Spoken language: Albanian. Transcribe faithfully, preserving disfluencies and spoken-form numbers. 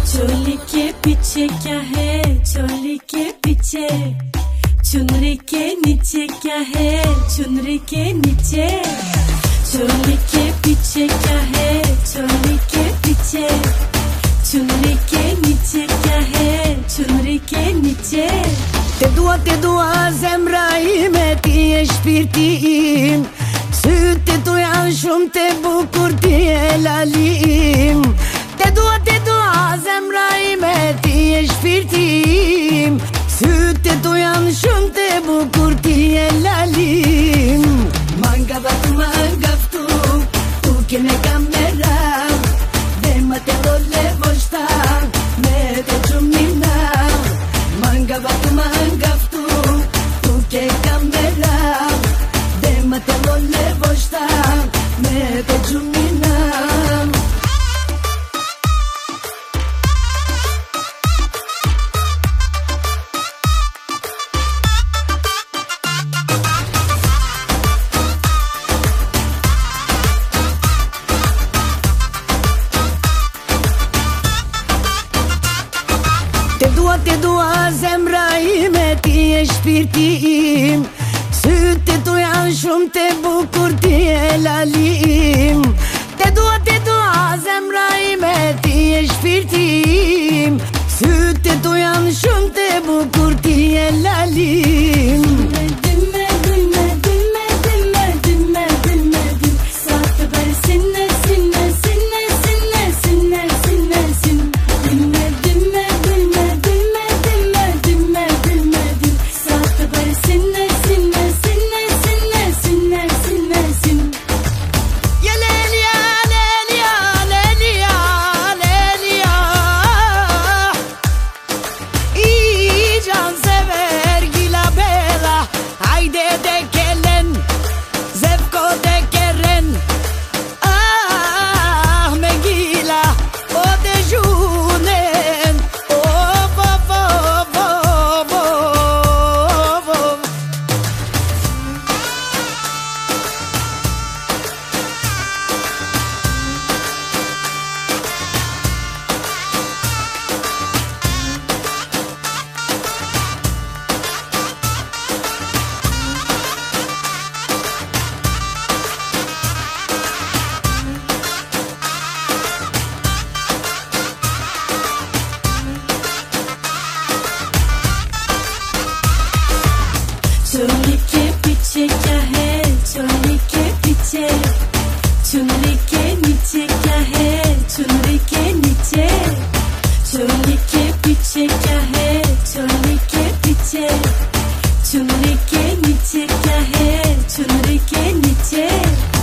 चोली के पीछे क्या है, चोली के पीछे, चुनरी के नीचे क्या है, चुनरी के नीचे, चोली के पीछे क्या है, चोली के पीछे, चुनरी के नीचे क्या है, चुनरी के नीचे. Te dua, te dua zemra ime, ti e shpirti im, sytë tu janë shumë të bukur, ti e lalim. Te dua, te dua zemra ime, ti e shpirti im, sytë tu janë shumë të bukur, ti e lalim. Manga batu, manga ftu, tu ke me kamera, dhe ma te vole voshta, me te gjumina. Manga batu, manga ftu, tu ke kamera, dhe ma te vole voshta, me te gjumina. Te dua, te dua zemra ime, ti e shpirti im, sytë tu janë shumë të bukur, ti e lalim. Te dua, te dua zemra ime, ti e shpirti im, sytë tu janë shumë të bukur, ti e lalim. Dime, dime, dime, dime, dime, dime, dime, sa të bërë sinne, sinne, sinne, sinne, sinne, sinne, sinne. Dime, dime, dime, dime, dime, dime, dime, dime, sa të bërë sinne, sinne, sinne, sinne, sinne, sinne, sinne. Ya Lelia, Lelia, Lelia, Lelia, i can sever gila bela, hayde de kelen, zevko de keren, ah me gila, o de junen, oh vo vo vo vo vo. चोली के पीछे क्या है, चोली के पीछे, चुनरी के नीचे क्या है, चुनरी के नीचे, चोली के पीछे क्या है, चोली के पीछे, चुनरी के नीचे क्या है, चुनरी के नीचे.